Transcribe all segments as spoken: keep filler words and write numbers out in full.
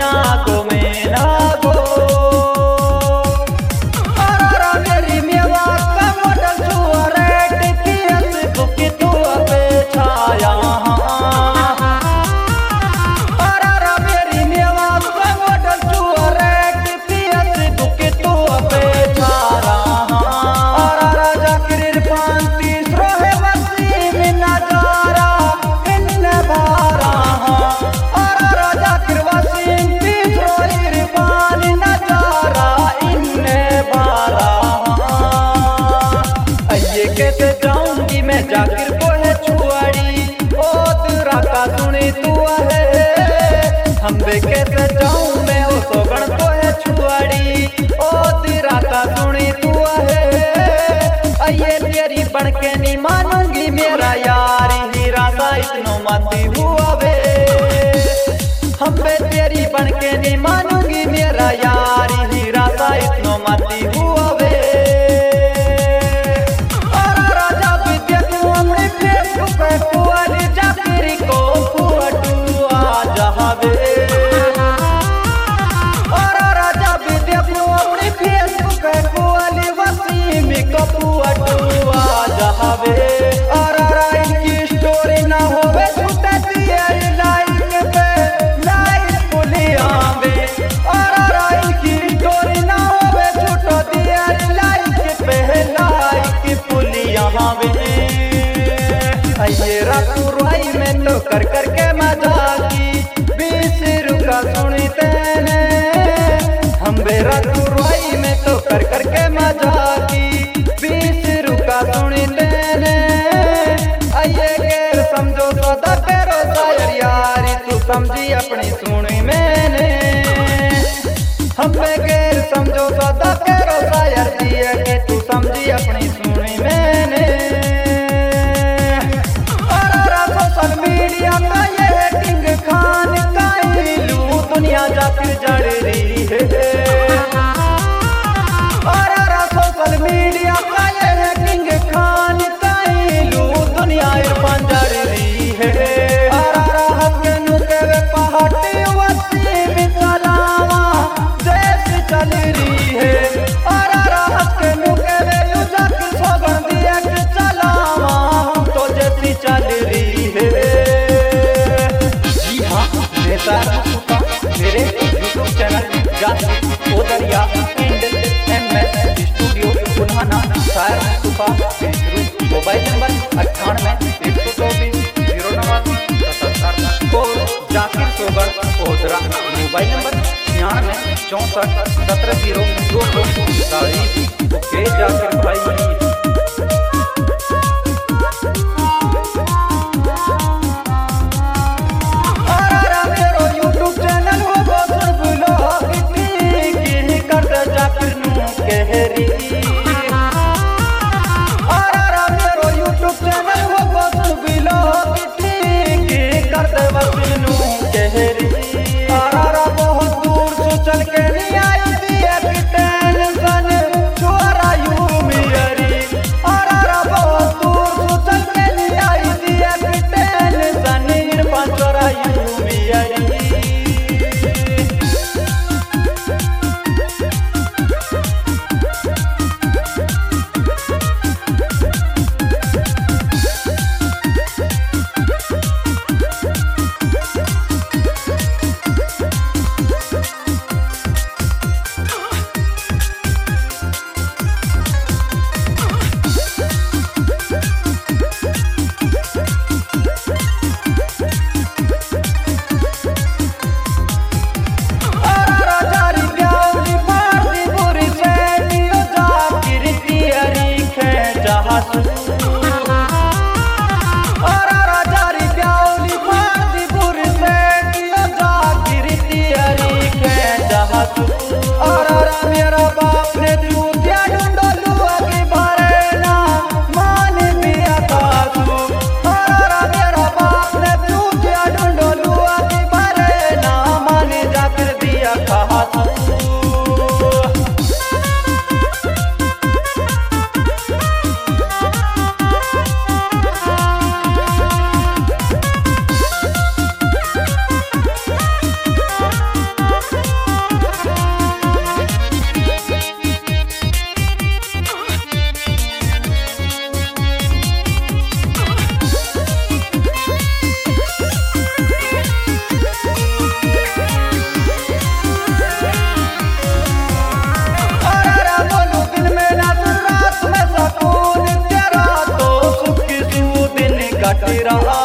नागो में नागो अरारा मेरी मेवा का मॉडल छुआ रेट की हंस बुकी तू पे छाया अरारा मेरी मेवा का मॉडल छुआ रेट की हंस बुकी तू पे छारा अरारा जाकिर पांती स्रोहे वसीम नजारा इन बारा अरारा जाकिर वसीम की स्रोही पानी नजारा इन बारा अये कैसे जाऊंगी मैं जाकिर को है छुआड़ी ओ तेरा का सुनी तू है हम बे कैसे जाऊं मैं ओ सोगण को है छुआड़ी ओ तेरा का सुनी तू है अये तेरी बन के नहीं मानूंगी मेरा यार हीरा सा इतनो मती हुआ वे हम बे तेरी बन के नहीं मानूंगी मेरा यार हीरा सा इतनो मती हुआ वे और राजा भी देखूं अपने फेसबुक पे कुआली जाकिरी को फुटू आ जावे और राजा भी देखूं अपने फेसबुक पे कुआली वसीम को फुटू आ जावे और इनकी स्टोरी ना होवे छूटे दिए लाइक पे लाइक पुलिया में और इनकी स्टोरी ना होवे छूटो दिए लाइक पे लाइक पुलिया में ये रातू रुआई में तो कर कर के मजा की बीस रुका सुनी तेने हम बे रातू रुआई में तो कर कर के मजा की बीस रुका सुनी तेने आइए के समझो सदा पेरो शायर यारी तू समझी अपनी सुनी मैंने हम बे गैर समझो सदा पेरो शायर दिए कि तू समझी अपनी सुनी मैंने सोशल मीडिया का ये किंग खान का इलू दुनिया जाकिर जड़ रही है और सोशल मीडिया का ये किंग खान का इलू दुनिया इरफान जड़ रही है और हसन के वे पहाड़ी वसीम चलावा देश चल रही है और हसन के वे जाकिर सोगन दिया के चलावा तो जैसी चल रही मेरे YouTube channel Zakir Odariya M S studio Punhana शायर सुफा मोबाइल नंबर अट्ठानवे एक सौ चौबीस जीरो नवासी सतहत्तर और जाकिर सोगन ओदरा मोबाइल नंबर छियानवे चौंसठ सत्रह जीरो दो सौ चालीस ओके जाकिर भाई रहा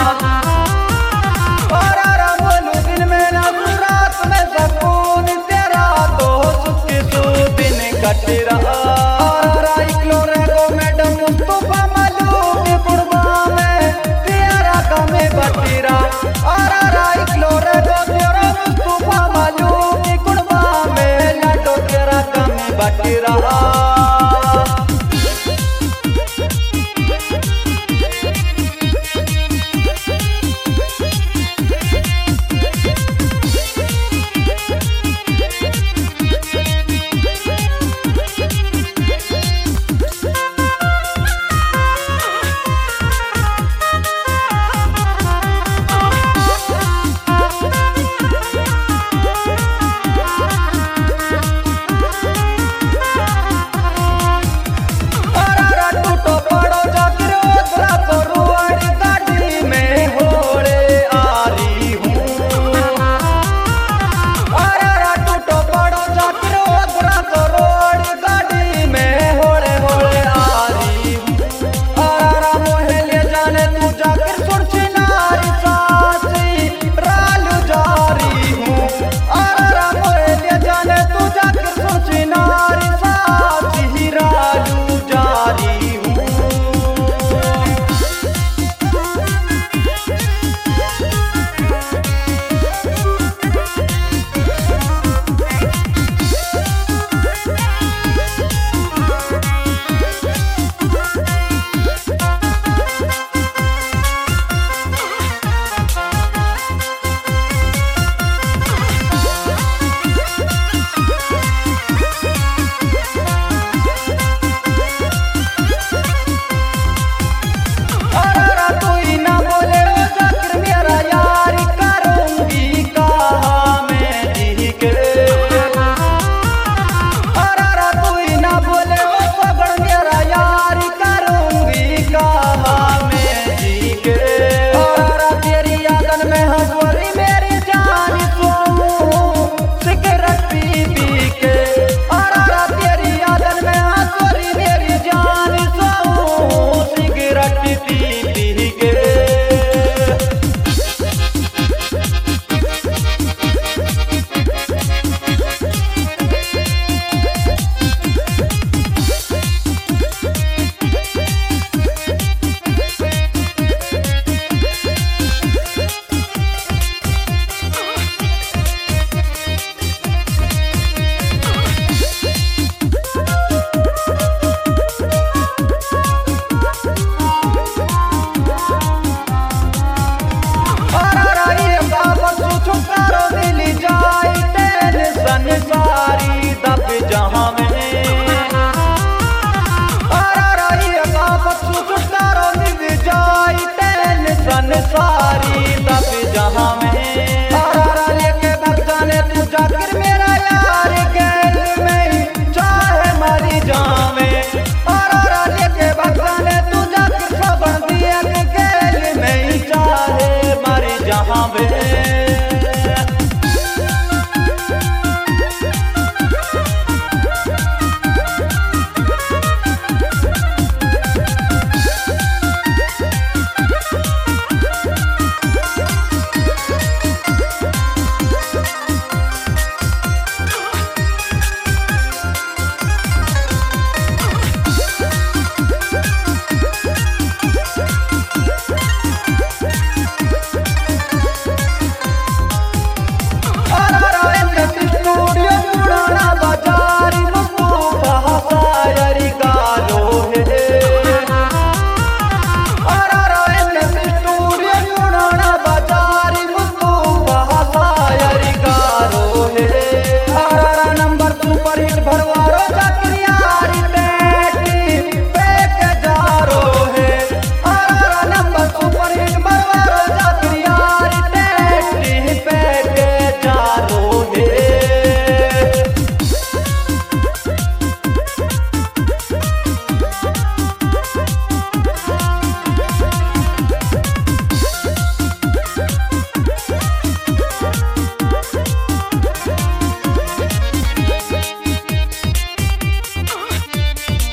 और आराम बोलू दिन में ना रात में सकून तेरा तो सुख सु दिन कट रहा और राइक्लो रेगो मैडम मुस्तफा मालूम कुर्बा में तेरा कमे बटी रहा और राइक्लो रेगो तेरा मुस्तफा मालूम कुर्बा में लाडो तेरा कमे बटी रहा। सारी तब जहाँ में लेके भग जाने तू जाके